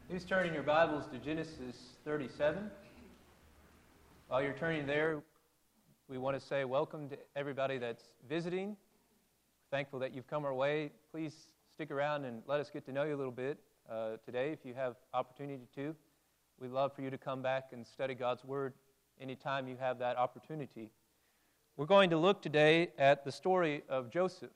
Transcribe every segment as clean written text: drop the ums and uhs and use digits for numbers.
Please turn in your Bibles to Genesis 37. While you're turning there, we want to say welcome to everybody that's visiting. Thankful that you've come our way. Please stick around and let us get to know you a little bit today if you have opportunity to. We'd love for you to come back and study God's Word anytime you have that opportunity. We're going to look today at the story of Joseph.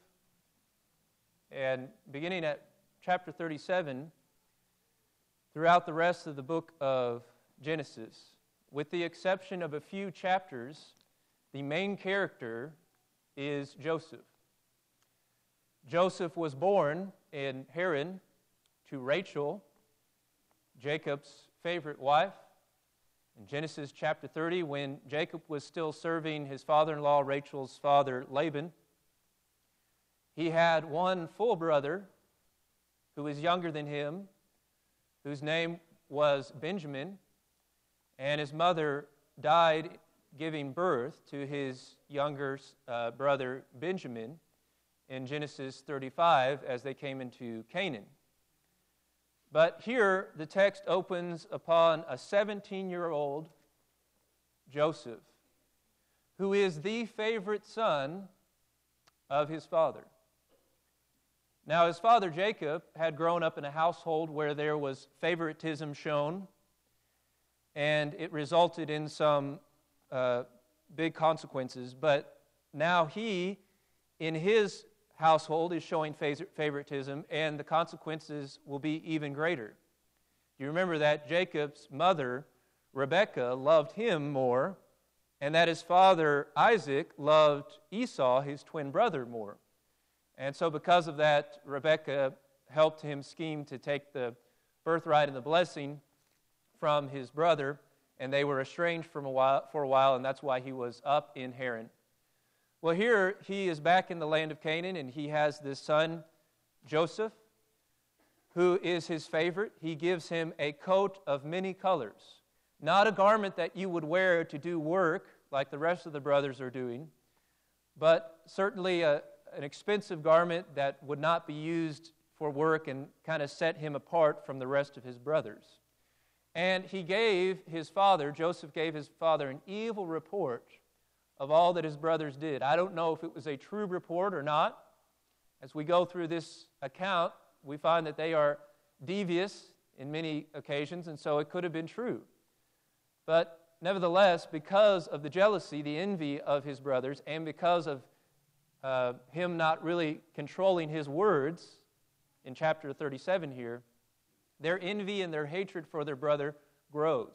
And beginning at chapter 37, throughout the rest of the book of Genesis, with the exception of a few chapters, the main character is Joseph. Joseph was born in Haran to Rachel, Jacob's favorite wife. In Genesis chapter 30, when Jacob was still serving his father-in-law, Rachel's father, Laban, he had one full brother who was younger than him, whose name was Benjamin, and his mother died giving birth to his younger brother Benjamin in Genesis 35 as they came into Canaan. But here the text opens upon a 17-year-old Joseph, who is the favorite son of his father. Now, his father Jacob had grown up in a household where there was favoritism shown, and it resulted in some big consequences. But now he, in his household, is showing favoritism, and the consequences will be even greater. You remember that Jacob's mother, Rebekah, loved him more, and that his father Isaac loved Esau, his twin brother, more. And so because of that, Rebekah helped him scheme to take the birthright and the blessing from his brother, and they were estranged for a while, and that's why he was up in Haran. Well, here he is back in the land of Canaan, and he has this son, Joseph, who is his favorite. He gives him a coat of many colors, not a garment that you would wear to do work like the rest of the brothers are doing, but certainly an expensive garment that would not be used for work and kind of set him apart from the rest of his brothers. And Joseph gave his father an evil report of all that his brothers did. I don't know if it was a true report or not. As we go through this account, we find that they are devious in many occasions, and so it could have been true. But nevertheless, because of the jealousy, the envy of his brothers, and because of him not really controlling his words in chapter 37 here, their envy and their hatred for their brother grows.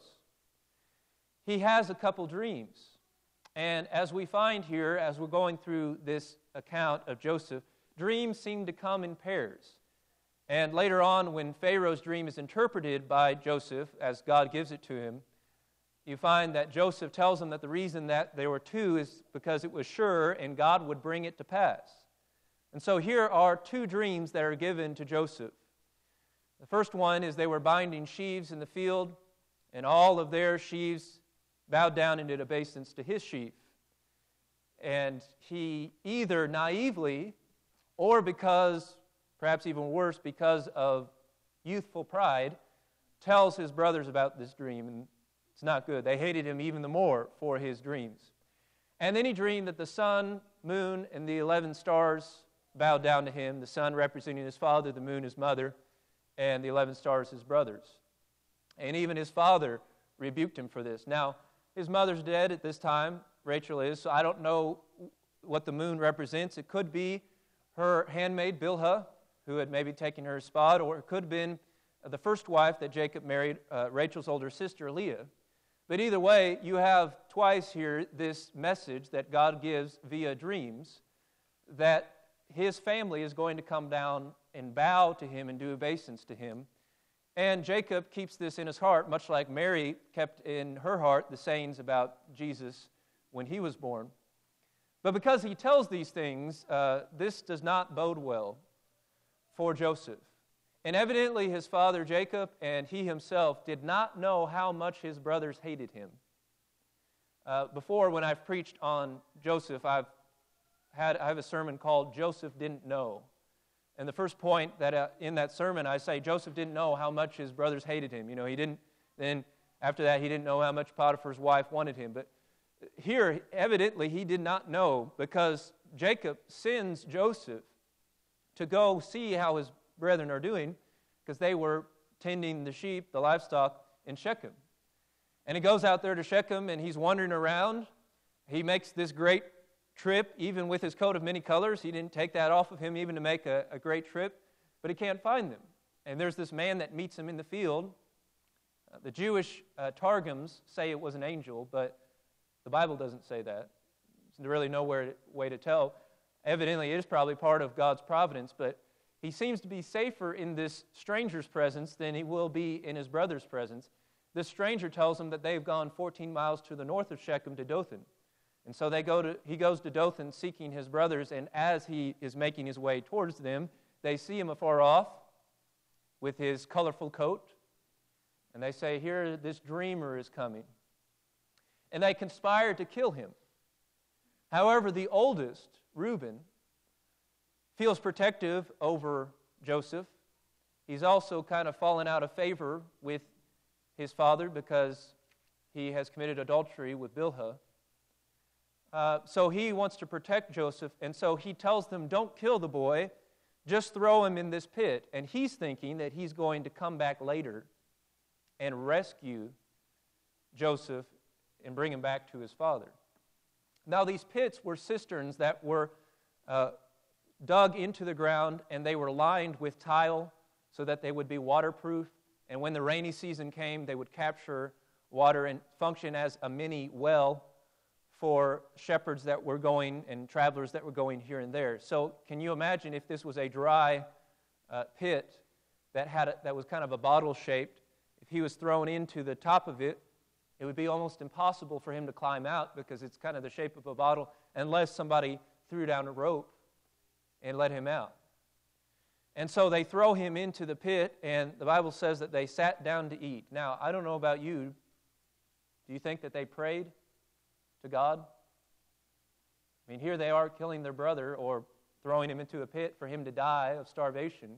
He has a couple dreams. And as we find here, as we're going through this account of Joseph, dreams seem to come in pairs. And later on, when Pharaoh's dream is interpreted by Joseph, as God gives it to him, you find that Joseph tells him that the reason that there were two is because it was sure and God would bring it to pass. And so here are two dreams that are given to Joseph. The first one is they were binding sheaves in the field, and all of their sheaves bowed down and did obeisance to his sheaf. And he either naively, or because, perhaps even worse, because of youthful pride, tells his brothers about this dream, and it's not good. They hated him even the more for his dreams. And then he dreamed that the sun, moon, and the 11 stars bowed down to him, the sun representing his father, the moon his mother, and the 11 stars his brothers. And even his father rebuked him for this. Now, his mother's dead at this time, Rachel is, so I don't know what the moon represents. It could be her handmaid, Bilhah, who had maybe taken her spot, or it could have been the first wife that Jacob married, Rachel's older sister, Leah. But either way, you have twice here this message that God gives via dreams that his family is going to come down and bow to him and do obeisance to him. And Jacob keeps this in his heart, much like Mary kept in her heart the sayings about Jesus when he was born. But because he tells these things, this does not bode well for Joseph. And evidently his father Jacob and he himself did not know how much his brothers hated him. Before, when I've preached on Joseph, I have a sermon called Joseph Didn't Know. And the first point that in that sermon, I say Joseph didn't know how much his brothers hated him. He didn't. Then after that, he didn't know how much Potiphar's wife wanted him. But here, evidently, he did not know, because Jacob sends Joseph to go see how his brethren are doing, because they were tending the sheep, the livestock, in Shechem. And he goes out there to Shechem, and he's wandering around. He makes this great trip, even with his coat of many colors. He didn't take that off of him even to make a great trip, but he can't find them. And there's this man that meets him in the field. The Jewish Targums say it was an angel, but the Bible doesn't say that. There's really no way to tell. Evidently, it is probably part of God's providence, but he seems to be safer in this stranger's presence than he will be in his brother's presence. This stranger tells him that they've gone 14 miles to the north of Shechem to Dothan. And so he goes to Dothan seeking his brothers, and as he is making his way towards them, they see him afar off with his colorful coat, and they say, "Here, this dreamer is coming." And they conspire to kill him. However, the oldest, Reuben, feels protective over Joseph. He's also kind of fallen out of favor with his father because he has committed adultery with Bilhah. So he wants to protect Joseph, and so he tells them, "Don't kill the boy, just throw him in this pit." And he's thinking that he's going to come back later and rescue Joseph and bring him back to his father. Now, these pits were cisterns that were dug into the ground, and they were lined with tile so that they would be waterproof. And when the rainy season came, they would capture water and function as a mini well for shepherds that were going and travelers that were going here and there. So can you imagine if this was a dry pit that was kind of a bottle-shaped? If he was thrown into the top of it, it would be almost impossible for him to climb out because it's kind of the shape of a bottle unless somebody threw down a rope and let him out. And so they throw him into the pit, and the Bible says that they sat down to eat. Now, I don't know about you. Do you think that they prayed to God? I mean, here they are killing their brother or throwing him into a pit for him to die of starvation.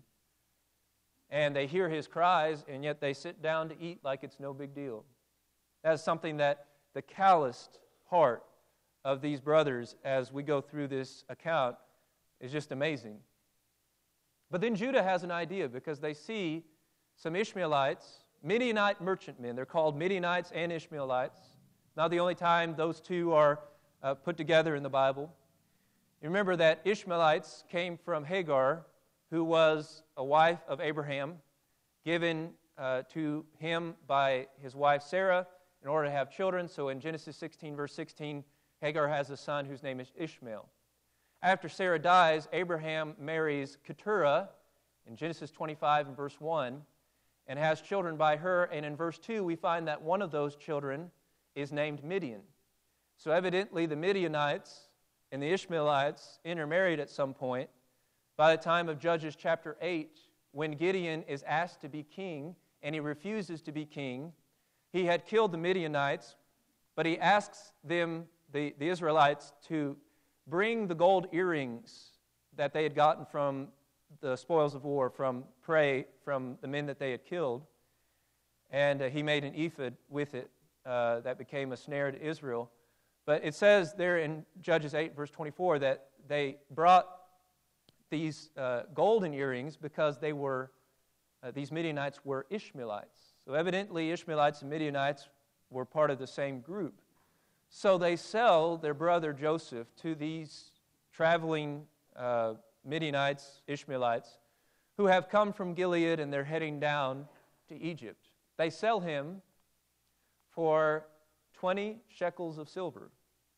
And they hear his cries, and yet they sit down to eat like it's no big deal. That's something that the calloused heart of these brothers, as we go through this account, is just amazing. But then Judah has an idea because they see some Ishmaelites, Midianite merchantmen. They're called Midianites and Ishmaelites. Not the only time those two are put together in the Bible. You remember that Ishmaelites came from Hagar, who was a wife of Abraham, given to him by his wife Sarah in order to have children. So in Genesis 16, verse 16, Hagar has a son whose name is Ishmael. After Sarah dies, Abraham marries Keturah in Genesis 25 and verse 1 and has children by her. And in verse 2, we find that one of those children is named Midian. So evidently the Midianites and the Ishmaelites intermarried at some point. By the time of Judges chapter 8, when Gideon is asked to be king and he refuses to be king, he had killed the Midianites, but he asks them, the Israelites, to bring the gold earrings that they had gotten from the spoils of war, from prey, from the men that they had killed. And he made an ephod with it that became a snare to Israel. But it says there in Judges 8, verse 24, that they brought these golden earrings because they were, these Midianites were Ishmaelites. So evidently Ishmaelites and Midianites were part of the same group. So they sell their brother Joseph to these traveling Midianites, Ishmaelites, who have come from Gilead and they're heading down to Egypt. They sell him for 20 shekels of silver.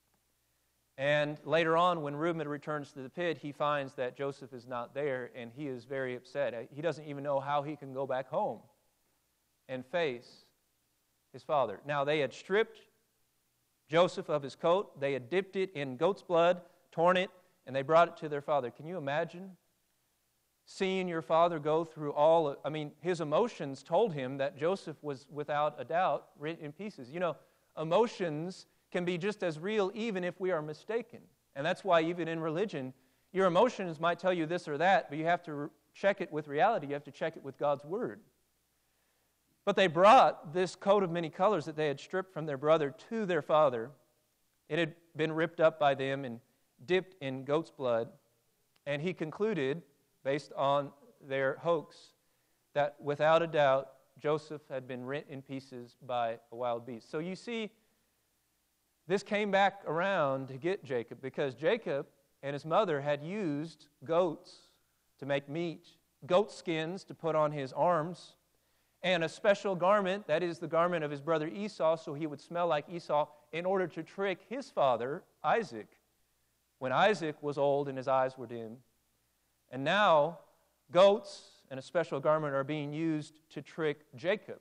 And later on, when Reuben returns to the pit, he finds that Joseph is not there, and he is very upset. He doesn't even know how he can go back home and face his father. Now, they had stripped Joseph of his coat. They had dipped it in goat's blood, torn it, and they brought it to their father. Can you imagine seeing your father go through his emotions told him that Joseph was without a doubt rent in pieces. You know, emotions can be just as real even if we are mistaken. And that's why even in religion, Your emotions might tell you this or that, but you have to check it with reality. You have to check it with God's Word. But they brought this coat of many colors that they had stripped from their brother to their father. It had been ripped up by them and dipped in goat's blood. And he concluded, based on their hoax, that without a doubt, Joseph had been rent in pieces by a wild beast. So you see, this came back around to get Jacob, because Jacob and his mother had used goats to make meat, goat skins to put on his arms, and a special garment, that is the garment of his brother Esau, so he would smell like Esau, in order to trick his father, Isaac, when Isaac was old and his eyes were dim. And now, goats and a special garment are being used to trick Jacob.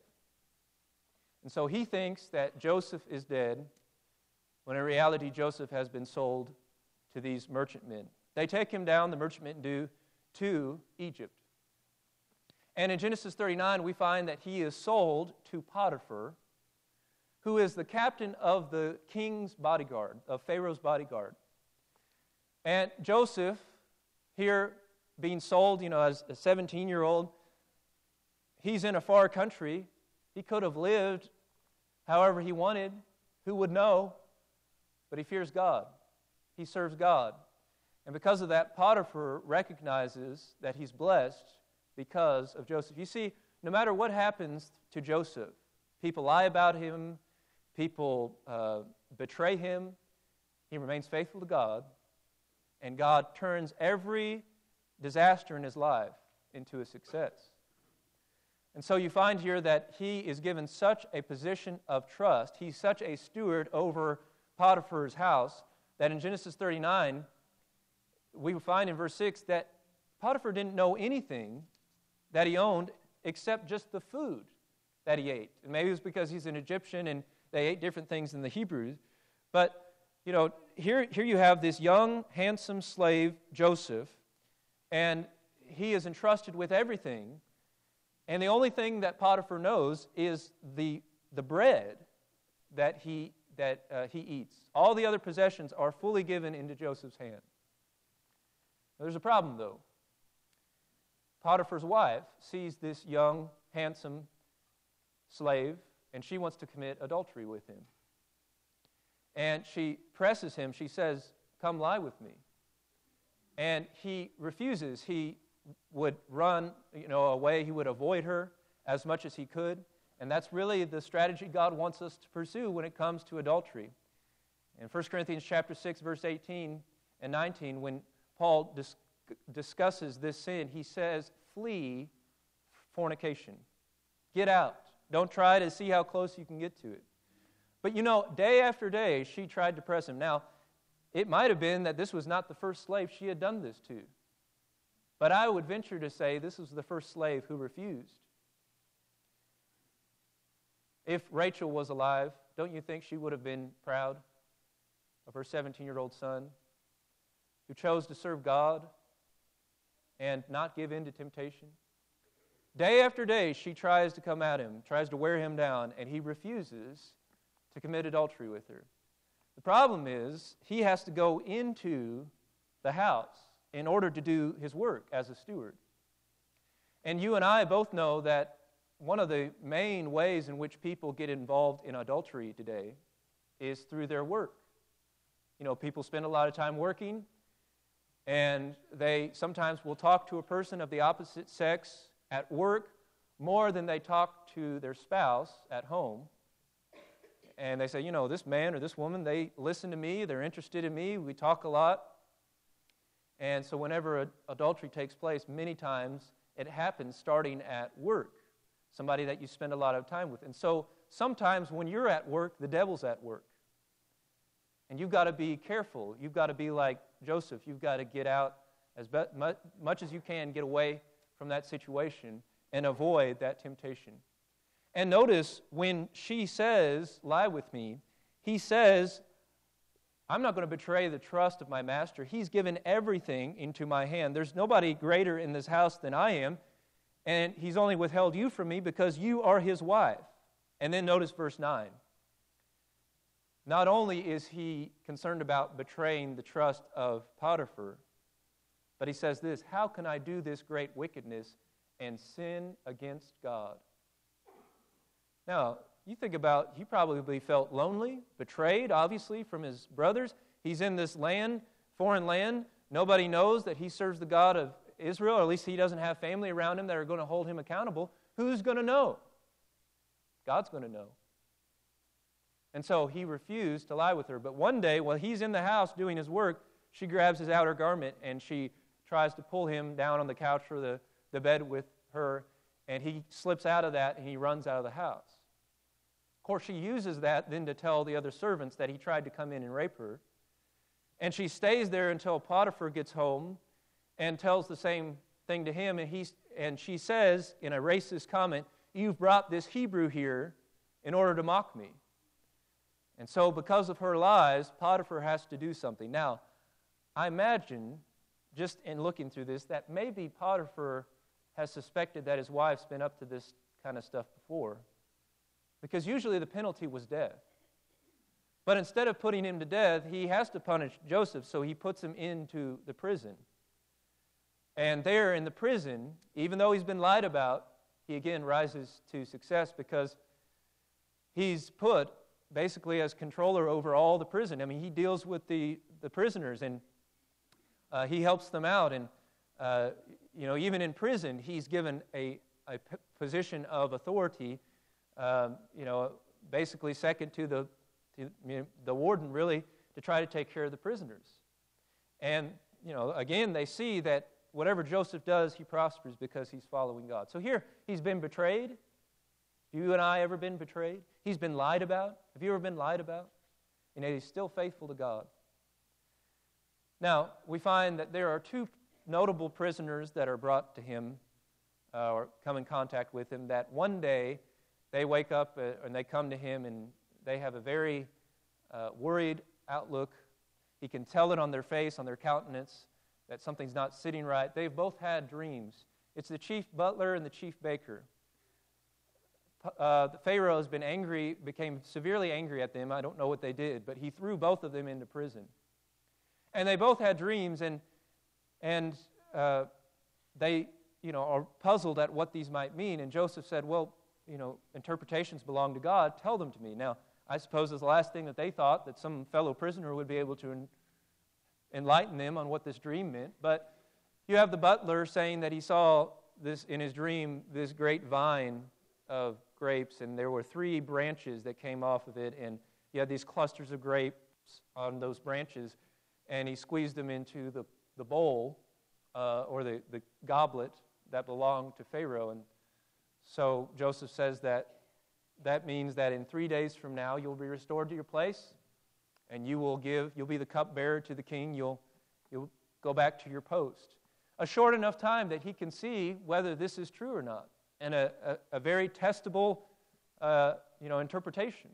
And so he thinks that Joseph is dead, when in reality Joseph has been sold to these merchantmen. They take him down, the merchantmen do, to Egypt. And in Genesis 39, we find that he is sold to Potiphar, who is the captain of the king's bodyguard, of Pharaoh's bodyguard. And Joseph, here being sold, as a 17-year-old, he's in a far country. He could have lived however he wanted. Who would know? But he fears God. He serves God. And because of that, Potiphar recognizes that he's blessed because of Joseph. You see, no matter what happens to Joseph, people lie about him, people betray him, he remains faithful to God, and God turns every disaster in his life into a success. And so you find here that he is given such a position of trust, he's such a steward over Potiphar's house, that in Genesis 39, we find in verse 6 that Potiphar didn't know anything that he owned except just the food that he ate. And maybe it was because he's an Egyptian and they ate different things than the Hebrews. But, here you have this young, handsome slave, Joseph, and he is entrusted with everything. And the only thing that Potiphar knows is the bread that he eats. All the other possessions are fully given into Joseph's hand. There's a problem, though. Potiphar's wife sees this young, handsome slave, and she wants to commit adultery with him. And she presses him. She says, "Come lie with me." And he refuses. He would run, away. He would avoid her as much as he could. And that's really the strategy God wants us to pursue when it comes to adultery. In 1 Corinthians chapter 6, verse 18 and 19, when Paul discusses this sin, he says, flee fornication. Get out. Don't try to see how close you can get to it. But day after day, she tried to press him. Now, it might have been that this was not the first slave she had done this to. But I would venture to say this was the first slave who refused. If Rachel was alive, don't you think she would have been proud of her 17-year-old son who chose to serve God and not give in to temptation? Day after day, she tries to come at him, tries to wear him down, and he refuses to commit adultery with her. The problem is, he has to go into the house in order to do his work as a steward. And you and I both know that one of the main ways in which people get involved in adultery today is through their work. People spend a lot of time working, and they sometimes will talk to a person of the opposite sex at work more than they talk to their spouse at home. And they say, this man or this woman, they listen to me, they're interested in me, we talk a lot. And so whenever adultery takes place, many times it happens starting at work, somebody that you spend a lot of time with. And so sometimes when you're at work, the devil's at work. And you've got to be careful. You've got to be like Joseph. You've got to get out as much as you can, get away from that situation and avoid that temptation. And notice when she says, lie with me, he says, I'm not going to betray the trust of my master. He's given everything into my hand. There's nobody greater in this house than I am, and he's only withheld you from me because you are his wife. And then notice verse 9. Not only is he concerned about betraying the trust of Potiphar, But he says this, how can I do this great wickedness and sin against God? Now, you think about, he probably felt lonely, betrayed, obviously, from his brothers. He's in this land, foreign land. Nobody knows that he serves the God of Israel, or at least he doesn't have family around him that are going to hold him accountable. Who's going to know? God's going to know. And so he refused to lie with her. But one day, while he's in the house doing his work, she grabs his outer garment and she tries to pull him down on the couch or the bed with her, and he slips out of that and he runs out of the house. Of course, she uses that then to tell the other servants that he tried to come in and rape her. And she stays there until Potiphar gets home and tells the same thing to him. And she says, in a racist comment, "You've brought this Hebrew here in order to mock me." And so because of her lies, Potiphar has to do something. Now, I imagine, just in looking through this, that maybe Potiphar has suspected that his wife's been up to this kind of stuff before. Because usually the penalty was death. But instead of putting him to death, he has to punish Joseph, so he puts him into the prison. And there in the prison, even though he's been lied about, he again rises to success because he's put basically as controller over all the prison. I mean, he deals with the prisoners, and he helps them out. And, even in prison, he's given a position of authority, basically second to the warden, really, to try to take care of the prisoners. And, again, they see that whatever Joseph does, he prospers because he's following God. So here, he's been betrayed. Have you and I ever been betrayed? He's been lied about. Have you ever been lied about? And yet he's still faithful to God. Now, we find that there are two notable prisoners that are brought to him or come in contact with him, that one day they wake up and they come to him and they have a very worried outlook. He can tell it on their face, on their countenance, that something's not sitting right. They've both had dreams. It's the chief butler and the chief baker. The Pharaoh has been angry, became severely angry at them. I don't know what they did, but he threw both of them into prison. And they both had dreams, and they, are puzzled at what these might mean. And Joseph said, well, interpretations belong to God. Tell them to me. Now, I suppose it's the last thing that they thought, that some fellow prisoner would be able to enlighten them on what this dream meant. But you have the butler saying that he saw this in his dream, this great vine of grapes, and there were 3 branches that came off of it, and you had these clusters of grapes on those branches, and he squeezed them into the bowl or the goblet that belonged to Pharaoh. And so Joseph says that means that in 3 days from now you'll be restored to your place, and you'll be the cupbearer to the king. You'll go back to your post. A short enough time that he can see whether this is true or not, and a very testable, interpretation.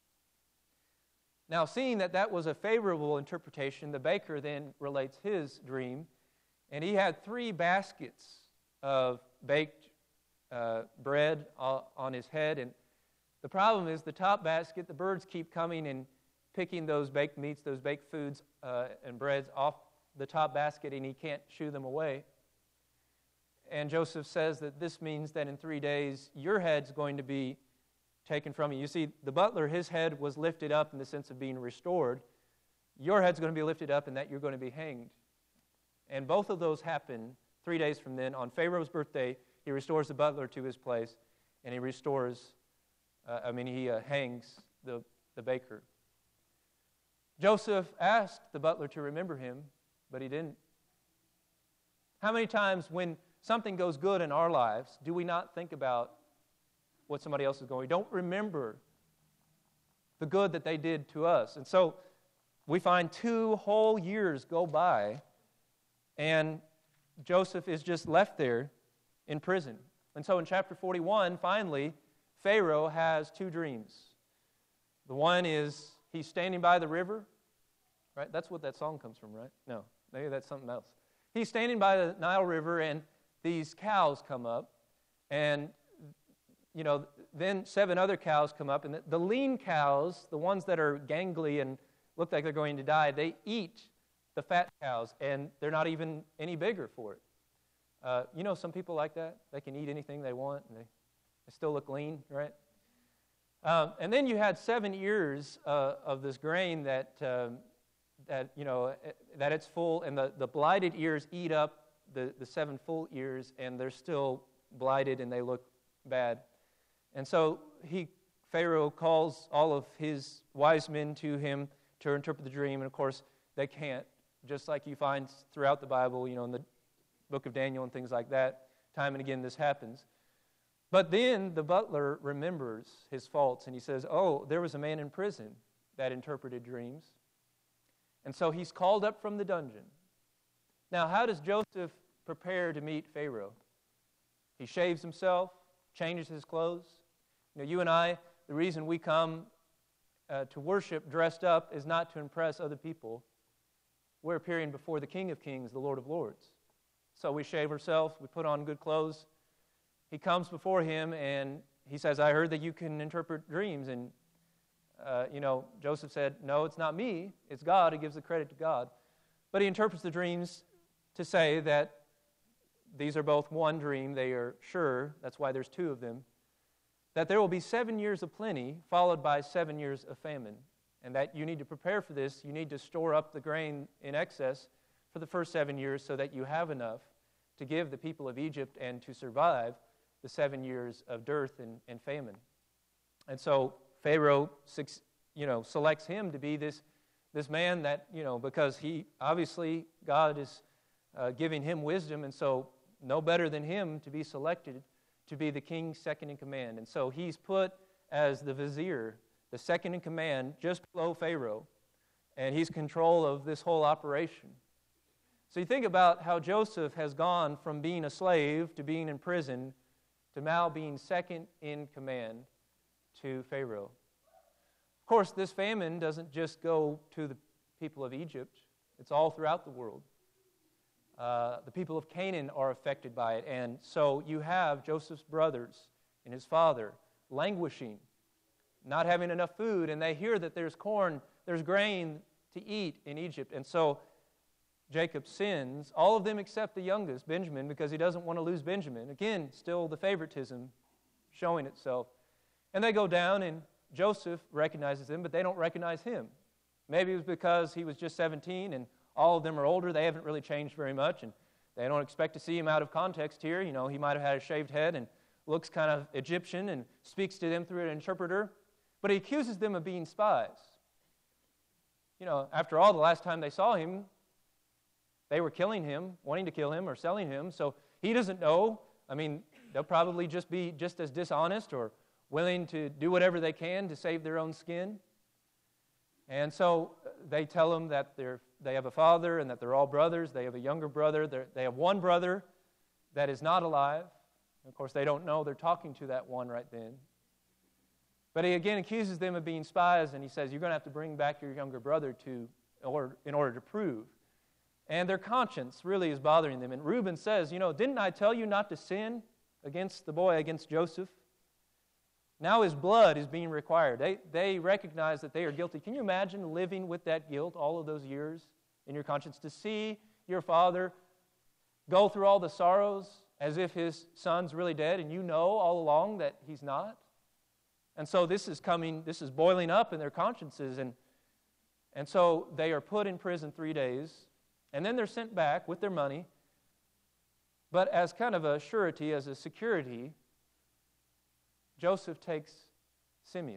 Now, seeing that was a favorable interpretation, the baker then relates his dream, and he had 3 baskets of baked bread on his head, and the problem is the top basket, the birds keep coming and picking those baked meats, those baked foods and breads off the top basket, and he can't shoo them away. And Joseph says that this means that in 3 days, your head's going to be taken from you. You see, the butler, his head was lifted up in the sense of being restored. Your head's going to be lifted up in that you're going to be hanged. And both of those happen 3 days from then. On Pharaoh's birthday, he restores the butler to his place, and he hangs the baker. Joseph asked the butler to remember him, but he didn't. How many times when something goes good in our lives, do we not think about what somebody else is going? We don't remember the good that they did to us. And so we find 2 whole years go by, and Joseph is just left there in prison. And so in chapter 41, finally, Pharaoh has 2 dreams. The one is he's standing by the river, right? That's what that song comes from, right? No, maybe that's something else. He's standing by the Nile River, and these cows come up, and then 7 other cows come up, and the lean cows, the ones that are gangly and look like they're going to die, they eat the fat cows, and they're not even any bigger for it. Some people like that. They can eat anything they want, and they still look lean, right? And then you had 7 ears of this grain that it's full, and the blighted ears eat up the 7 full ears, and they're still blighted, and they look bad. And so Pharaoh calls all of his wise men to him to interpret the dream, and of course they can't. Just like you find throughout the Bible, in the book of Daniel and things like that, time and again this happens. But then the butler remembers his faults, and he says, oh, there was a man in prison that interpreted dreams. And so he's called up from the dungeon. Now, how does Joseph prepare to meet Pharaoh? He shaves himself, changes his clothes. You and I, the reason we come to worship dressed up is not to impress other people. We're appearing before the King of Kings, the Lord of Lords. So we shave ourselves, we put on good clothes. He comes before him and he says, I heard that you can interpret dreams. And, Joseph said, no, it's not me. It's God. He gives the credit to God. But he interprets the dreams to say that these are both one dream. They are sure. That's why there's 2 of them. That there will be 7 years of plenty followed by 7 years of famine. And that you need to prepare for this. You need to store up the grain in excess for the first 7 years so that you have enough to give the people of Egypt and to survive the 7 years of dearth and famine. And so Pharaoh, selects him to be this man that, because he, obviously, God is giving him wisdom, and so no better than him to be selected to be the king's second in command. And so he's put as the vizier, the second in command, just below Pharaoh, and he's control of this whole operation. So you think about how Joseph has gone from being a slave to being in prison to now being second in command to Pharaoh. Of course, this famine doesn't just go to the people of Egypt. It's all throughout the world. The people of Canaan are affected by it. And so you have Joseph's brothers and his father languishing, not having enough food, and they hear that there's corn, there's grain to eat in Egypt. And so Jacob sends all of them except the youngest, Benjamin, because he doesn't want to lose Benjamin. Again, still the favoritism showing itself. And they go down, and Joseph recognizes them, but they don't recognize him. Maybe it was because he was just 17, and all of them are older. They haven't really changed very much, and they don't expect to see him out of context here. He might have had a shaved head and looks kind of Egyptian and speaks to them through an interpreter. But he accuses them of being spies. After all, the last time they saw him, they were killing him, wanting to kill him, or selling him. So he doesn't know. They'll probably just be just as dishonest or willing to do whatever they can to save their own skin. And so they tell him that they have a father and that they're all brothers. They have a younger brother. They have one brother that is not alive. Of course, they don't know they're talking to that one right then. But he again accuses them of being spies, and he says, you're going to have to bring back your younger brother in order to prove. And their conscience really is bothering them. And Reuben says, didn't I tell you not to sin against the boy, against Joseph? Now his blood is being required. They recognize that they are guilty. Can you imagine living with that guilt all of those years in your conscience? To see your father go through all the sorrows as if his son's really dead, and you know all along that he's not? And so this is boiling up in their consciences. And so they are put in prison 3 days, and then they're sent back with their money. But as kind of a surety, as a security, Joseph takes Simeon,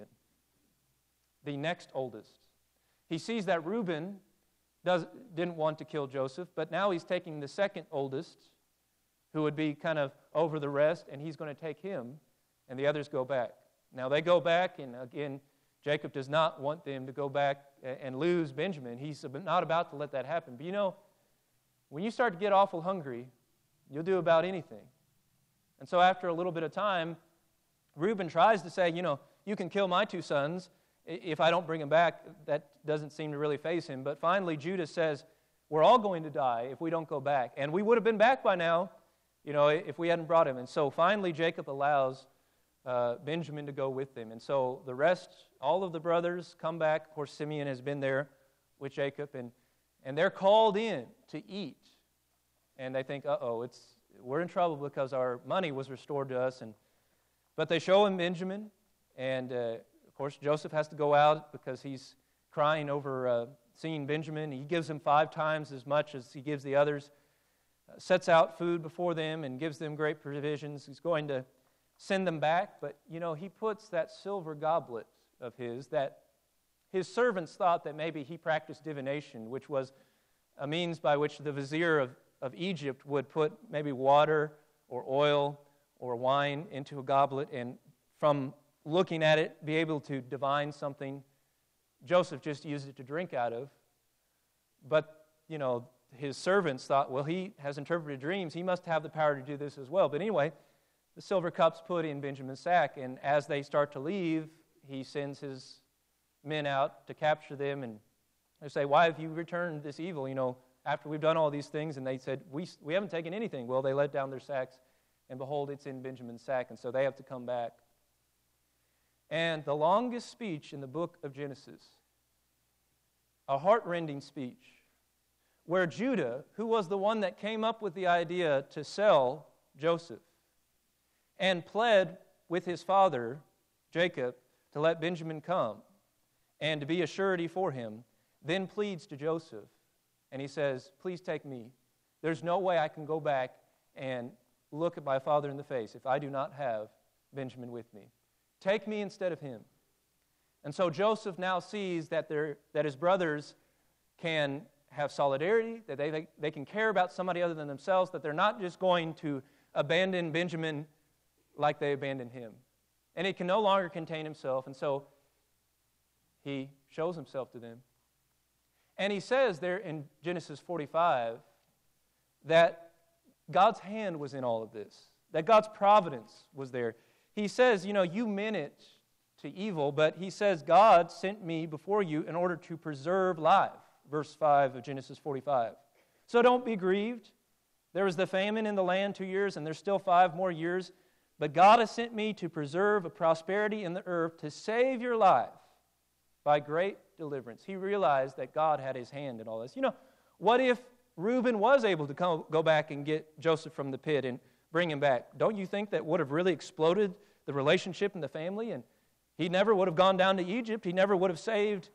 the next oldest. He sees that Reuben didn't want to kill Joseph, but now he's taking the second oldest, who would be kind of over the rest, and he's going to take him, and the others go back. Now they go back, and again, Jacob does not want them to go back and lose Benjamin. He's not about to let that happen. But when you start to get awful hungry, you'll do about anything. And so after a little bit of time, Reuben tries to say, you can kill my 2 sons if I don't bring them back. That doesn't seem to really faze him. But finally, Judah says, we're all going to die if we don't go back. And we would have been back by now, if we hadn't brought him. And so finally, Jacob allows Benjamin to go with them. And so the rest, all of the brothers come back. Of course, Simeon has been there with Jacob. And they're called in to eat. And they think, we're in trouble because our money was restored to us. But they show him Benjamin. And, of course, Joseph has to go out because he's crying over seeing Benjamin. He gives him 5 times as much as he gives the others. Sets out food before them and gives them great provisions. He's going to send them back. But, he puts that silver goblet of his that his servants thought that maybe he practiced divination, which was a means by which the vizier of Egypt would put maybe water or oil or wine into a goblet and from looking at it be able to divine something. Joseph just used it to drink out of. But, his servants thought, well, he has interpreted dreams. He must have the power to do this as well. But anyway, the silver cup's put in Benjamin's sack, and as they start to leave, he sends his men out to capture them, and they say, why have you returned this evil, after we've done all these things? And they said, we haven't taken anything. Well, they let down their sacks, and behold, it's in Benjamin's sack, and so they have to come back. And the longest speech in the book of Genesis, a heart-rending speech, where Judah, who was the one that came up with the idea to sell Joseph, and pled with his father, Jacob, to let Benjamin come and to be a surety for him, then pleads to Joseph. And he says, please take me. There's no way I can go back and look at my father in the face if I do not have Benjamin with me. Take me instead of him. And so Joseph now sees that his brothers can have solidarity, that they can care about somebody other than themselves, that they're not just going to abandon Benjamin like they abandoned him. And he can no longer contain himself, and so he shows himself to them. And he says there in Genesis 45 that God's hand was in all of this, that God's providence was there. He says, you meant it to evil, but he says, God sent me before you in order to preserve life. Verse 5 of Genesis 45. So don't be grieved. There was the famine in the land 2 years, and there's still 5 more years. But God has sent me to preserve a prosperity in the earth to save your life by great deliverance. He realized that God had his hand in all this. What if Reuben was able to go back and get Joseph from the pit and bring him back? Don't you think that would have really exploded the relationship in the family? And he never would have gone down to Egypt. He never would have saved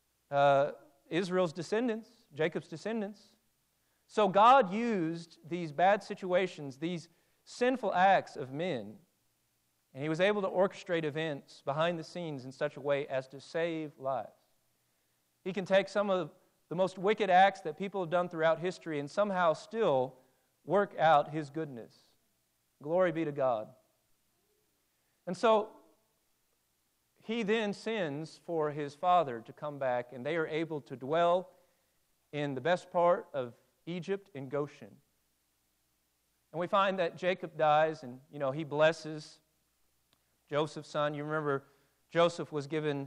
Israel's descendants, Jacob's descendants. So God used these bad situations, these sinful acts of men, and he was able to orchestrate events behind the scenes in such a way as to save lives. He can take some of the most wicked acts that people have done throughout history and somehow still work out his goodness. Glory be to God. And so he then sends for his father to come back, and they are able to dwell in the best part of Egypt in Goshen. And we find that Jacob dies, and, he blesses Joseph's son. You remember Joseph was given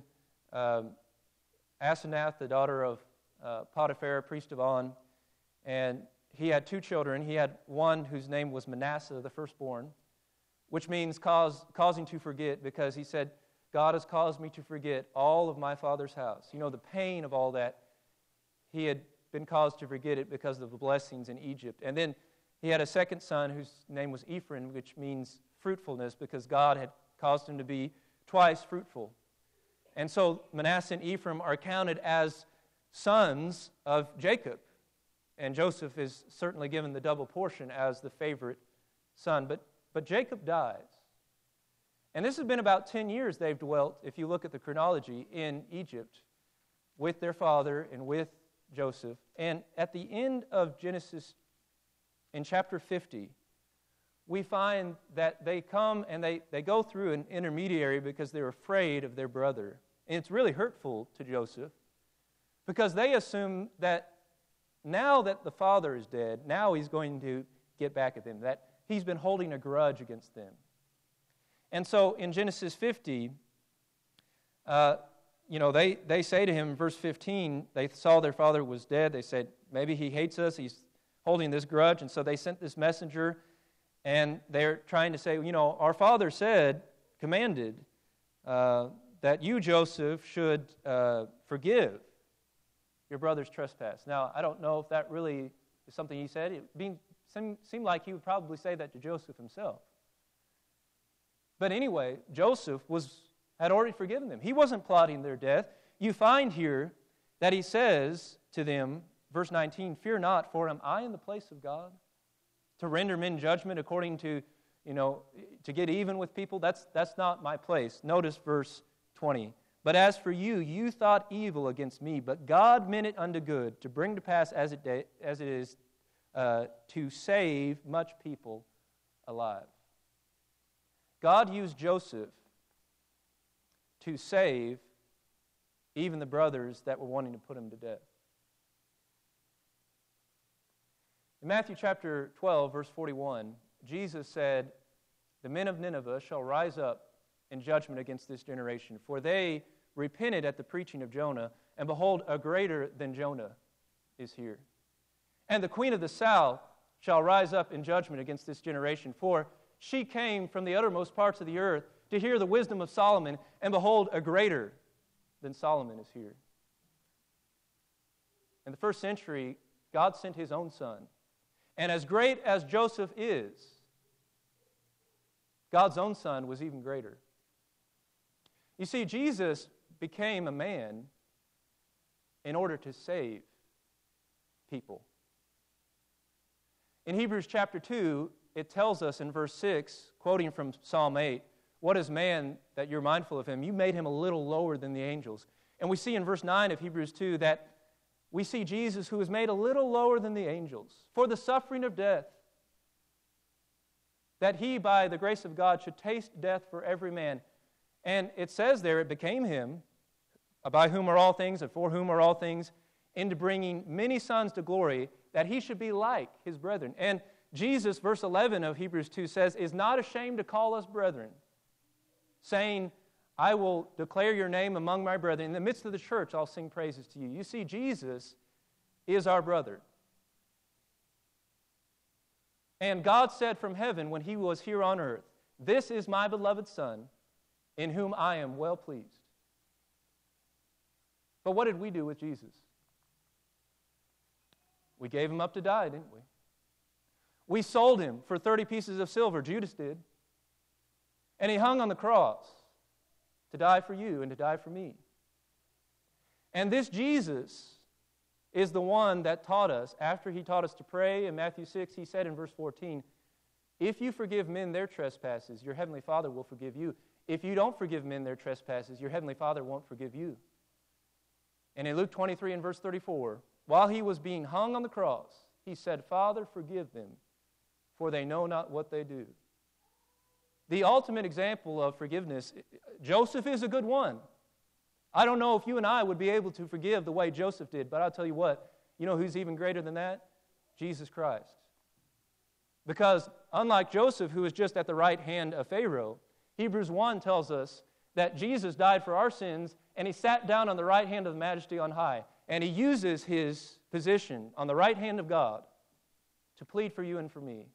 Asenath, the daughter of Potiphar, priest of On, and he had 2 children. He had one whose name was Manasseh, the firstborn, which means causing to forget, because he said, God has caused me to forget all of my father's house. The pain of all that, he had been caused to forget it because of the blessings in Egypt. And then he had a second son whose name was Ephraim, which means fruitfulness, because God had caused him to be twice fruitful. And so Manasseh and Ephraim are counted as sons of Jacob. And Joseph is certainly given the double portion as the favorite son. But Jacob dies. And this has been about 10 years they've dwelt, if you look at the chronology, in Egypt with their father and with Joseph. And at the end of Genesis, in chapter 50, we find that they come and they go through an intermediary because they're afraid of their brother. And it's really hurtful to Joseph because they assume that now that the father is dead, now he's going to get back at them, that he's been holding a grudge against them. And so in Genesis 50, they say to him, verse 15, they saw their father was dead. They said, maybe he hates us. He's holding this grudge. And so they sent this messenger, and they're trying to say, our father commanded that you, Joseph, should forgive your brother's trespass. Now, I don't know if that really is something he said. It seemed like he would probably say that to Joseph himself. But anyway, Joseph had already forgiven them. He wasn't plotting their death. You find here that he says to them, verse 19, "Fear not, for am I in the place of God? To render men judgment according to, to get even with people? That's not my place." Notice verse 20. "But as for you, you thought evil against me, but God meant it unto good, to bring to pass as it is to save much people alive." God used Joseph to save even the brothers that were wanting to put him to death. In Matthew chapter 12, verse 41, Jesus said, "The men of Nineveh shall rise up in judgment against this generation, for they repented at the preaching of Jonah, and behold, a greater than Jonah is here. And the queen of the south shall rise up in judgment against this generation, for she came from the uttermost parts of the earth to hear the wisdom of Solomon, and behold, a greater than Solomon is here." In the first century, God sent His own Son. And as great as Joseph is, God's own Son was even greater. You see, Jesus became a man in order to save people. In Hebrews chapter 2, it tells us in verse 6, quoting from Psalm 8, "What is man that you're mindful of him? You made him a little lower than the angels." And we see in verse 9 of Hebrews 2 that we see Jesus who was made a little lower than the angels for the suffering of death, that He, by the grace of God, should taste death for every man. And it says there, it became Him, by whom are all things and for whom are all things, into bringing many sons to glory, that He should be like His brethren. And Jesus, verse 11 of Hebrews 2 says, is not ashamed to call us brethren, saying, "I will declare your name among my brethren. In the midst of the church, I'll sing praises to you." You see, Jesus is our brother. And God said from heaven when He was here on earth, "This is my beloved Son, in whom I am well pleased." But what did we do with Jesus? We gave Him up to die, didn't we? We sold Him for 30 pieces of silver, Judas did. And He hung on the cross to die for you and to die for me. And this Jesus is the one that taught us, after He taught us to pray in Matthew 6, He said in verse 14, "If you forgive men their trespasses, your heavenly Father will forgive you. If you don't forgive men their trespasses, your heavenly Father won't forgive you." And in Luke 23 and verse 34, while He was being hung on the cross, He said, "Father, forgive them, for they know not what they do." The ultimate example of forgiveness, Joseph is a good one. I don't know if you and I would be able to forgive the way Joseph did, but I'll tell you what, you know who's even greater than that? Jesus Christ. Because unlike Joseph, who was just at the right hand of Pharaoh, Hebrews 1 tells us that Jesus died for our sins, and He sat down on the right hand of the Majesty on high. And He uses His position on the right hand of God to plead for you and for me,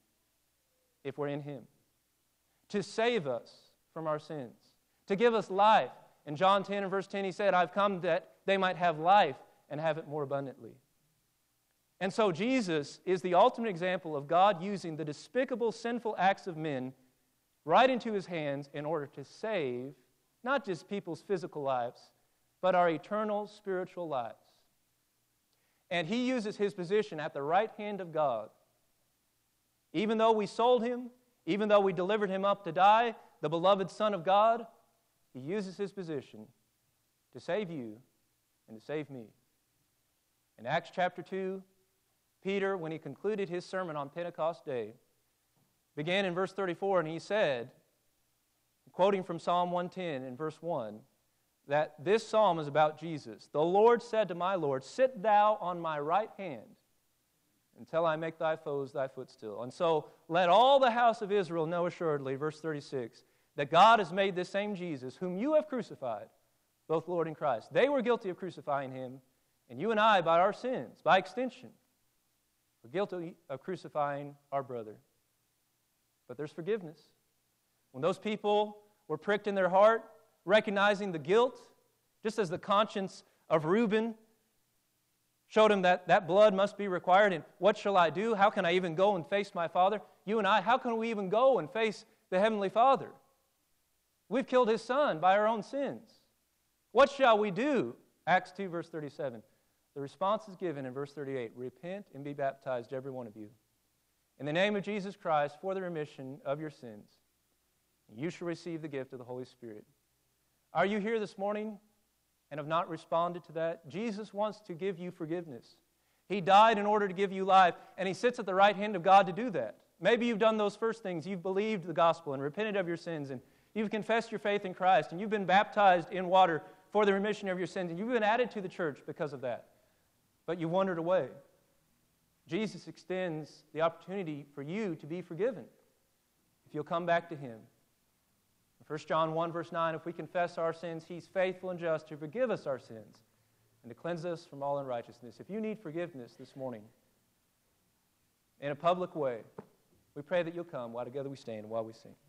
if we're in Him, to save us from our sins, to give us life. In John 10 and verse 10, He said, "I've come that they might have life and have it more abundantly." And so Jesus is the ultimate example of God using the despicable, sinful acts of men right into His hands in order to save not just people's physical lives, but our eternal spiritual lives. And He uses His position at the right hand of God. Even though we sold Him, even though we delivered Him up to die, the beloved Son of God, He uses His position to save you and to save me. In Acts chapter 2, Peter, when he concluded his sermon on Pentecost Day, began in verse 34, and he said, quoting from Psalm 110 in verse 1, that this psalm is about Jesus. "The Lord said to my Lord, Sit thou on my right hand until I make thy foes thy footstool." And so let all the house of Israel know assuredly, verse 36, that God has made this same Jesus, whom you have crucified, both Lord and Christ. They were guilty of crucifying Him, and you and I, by our sins, by extension, were guilty of crucifying our brother. But there's forgiveness. When those people were pricked in their heart, recognizing the guilt, just as the conscience of Reuben Showed him that that blood must be required, and what shall I do? How can I even go and face my Father? You and I, how can we even go and face the Heavenly Father? We've killed His Son by our own sins. What shall we do? Acts 2, verse 37. The response is given in verse 38. Repent and be baptized, every one of you, in the name of Jesus Christ for the remission of your sins. You shall receive the gift of the Holy Spirit. Are you here this morning and have not responded to that? Jesus wants to give you forgiveness. He died in order to give you life, and He sits at the right hand of God to do that. Maybe you've done those first things. You've believed the gospel and repented of your sins, and you've confessed your faith in Christ, and you've been baptized in water for the remission of your sins, and you've been added to the church because of that. But you wandered away. Jesus extends the opportunity for you to be forgiven if you'll come back to Him. 1 John 1, verse 9, if we confess our sins, He's faithful and just to forgive us our sins and to cleanse us from all unrighteousness. If you need forgiveness this morning in a public way, we pray that you'll come while together we stand and while we sing.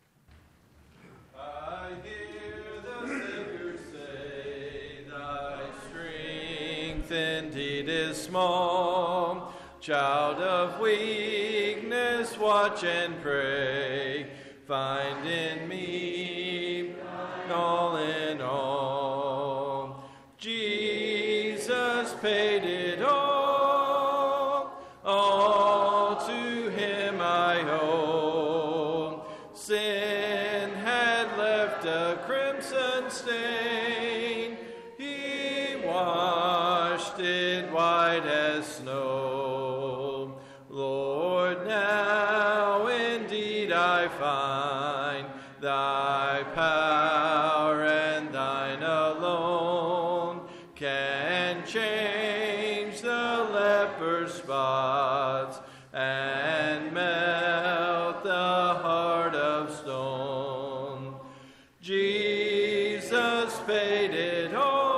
I hear the Savior say, thy strength indeed is small. Child of weakness, watch and pray. Find in me all in all. Jesus paid it all to Him I owe. Sin had left a crimson stain, He washed it white as snow. Lord, now indeed I find Thy power and Thine alone can change the leper's spots and melt the heart of stone. Jesus paid it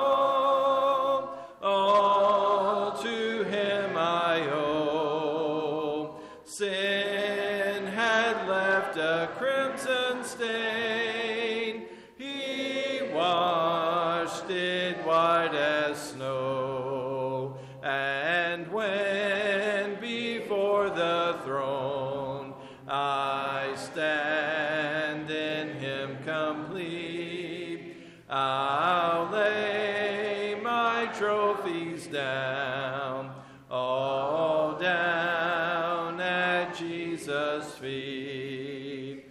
all to Him I owe. Sin had left a crimson stain, He washed it white as snow. And when before the throne I stand in Him complete, I'll lay my trophies down, all down at Jesus' feet.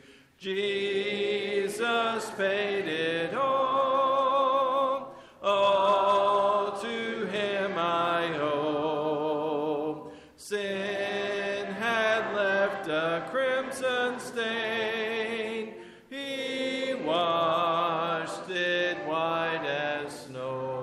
Jesus paid it all to Him I owe. Sin had left a crimson stain, He washed it white as snow.